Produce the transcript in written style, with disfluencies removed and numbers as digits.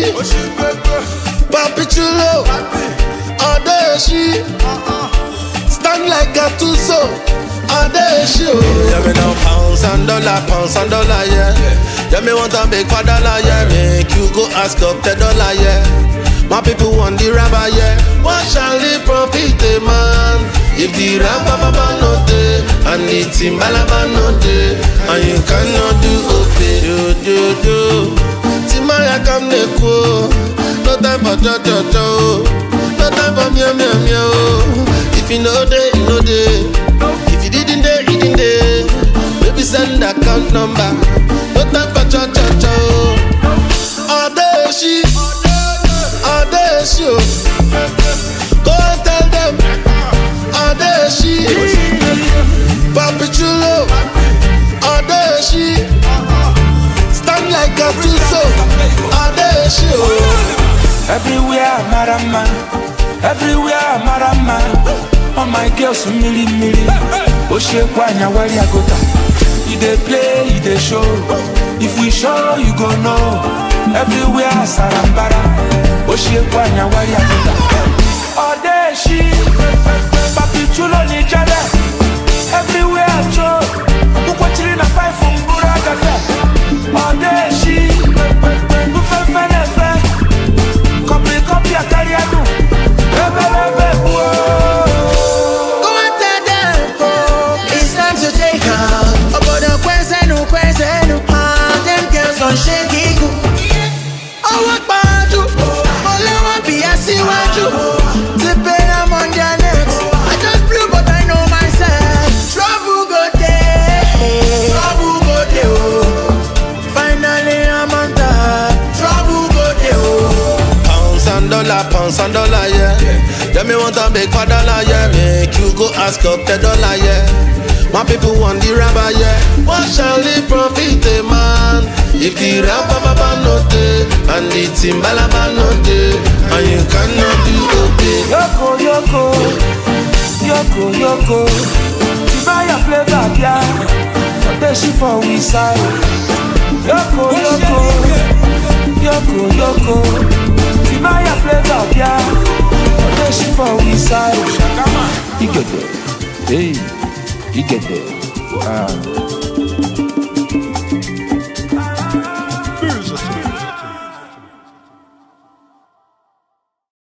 Papi chulo, Odeshi, stand like a tuso, Odeshi. Yeah, me now pounds and dollar, yeah. Yeah, me want a big $1, yeah. Make you go ask up $10, yeah. My people want the rabbi, yeah. What shall the profit, man? If the rabba no day, and the timbalaba no day, and you cannot do okay, do. Timaya come neko, no time for cho, no time for meow. If you know day, you know day. If you didn't day, maybe send account number. No time for cho. Odeshi, go tell them. Odeshi, Papi chulo, Odeshi, stand like a tuso, Odeshi. Everywhere marama, all my girls mili. Oshe kwanya wari agota. You dey play, you dey show. If we show, you go know. Everywhere sarambara, Oshe kwanya wari agota. Odeshi, Papi chulo ni jada. Everywhere cho, ukwachiri na five fumbura gafe. Odeshi, ufefenefe, copy a kariadu. Lebe, whoa. Go and tell them, it's time to take out. About the kwezenu, them girls on shaky go. Oh, what about you? Only one be a see what you. Tipping them on their necks. I just blew, but I know myself. Trouble go there, oh. Finally I'm on top. Trouble go there, oh. Pounds and dollar, yeah. Yeah, me want a big $1, yeah. Make you go ask up $10, yeah. My people want the rabbi, yeah. What shall the profit, man? If the rabba no day, and the timbalaba no day, and you cannot do okay. Yoko. Tibaya flavor, yeah. Odeshi for we side. Yoko. Tibaya flavor, yeah. Odeshi for we side. You get there. Hey, you get there.